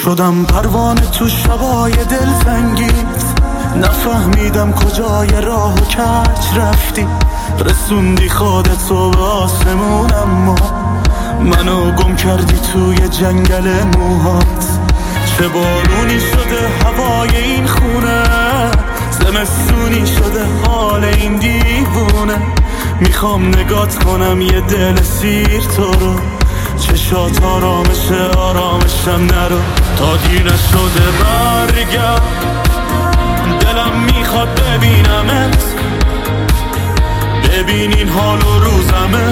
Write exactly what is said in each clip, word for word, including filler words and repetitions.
شدم پروانه تو شبای دلتنگیت، نفهمیدم کجای راه و کج رفتی. رسوندی خودتو به آسمون اما منو گم کردی توی جنگل موهات. چه بارونی شده هوای این خونه، زمستونی شده حال این دیوونه. میخوام نگات کنم یه دل سیر تو رو، چشات آرامشه آرامشم نرو. تا دیر نشده برگرد، دلم میخواد ببینمت، ببین این حال و روزمه،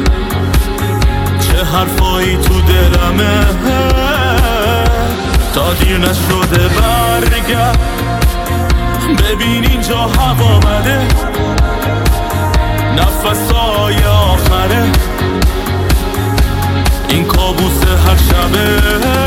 چه حرفایی تو دلمه. تا دیر نشده برگرد، ببین اینجا هوا بده، نفسای آخره این کابوس هر شبه.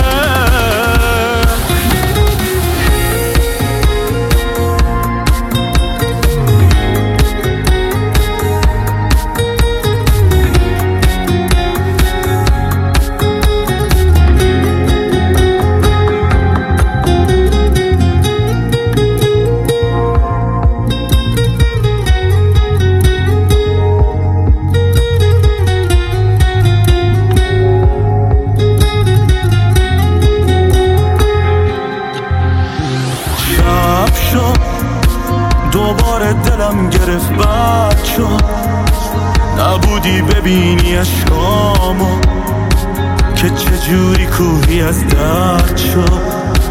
دوباره دلم گرفت بد شد، نبودی ببینی اشکامو که چجوری کوهی از درد شد.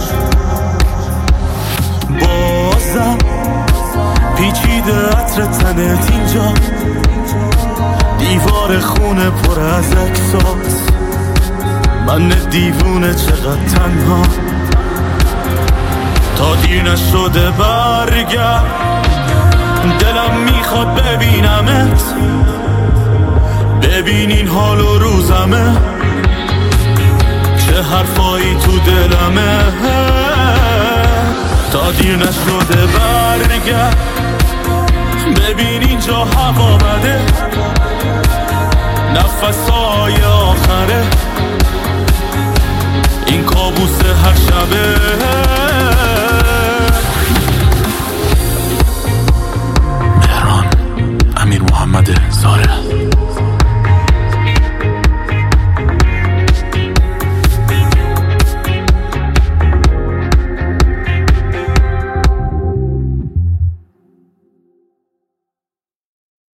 بازم پیچیده عطر تنت اینجا، دیوار خونه پر از اکساس، من دیوونه چقدر تنها. تا دیر نشده برگرد، دلم میخواد ببینمت، ببین این حال و روزمه، چه حرفایی تو دلمه. تا دیر نشده برگرد، ببین اینجا هوا بده، نفسای آخره این کابوس هر شبه.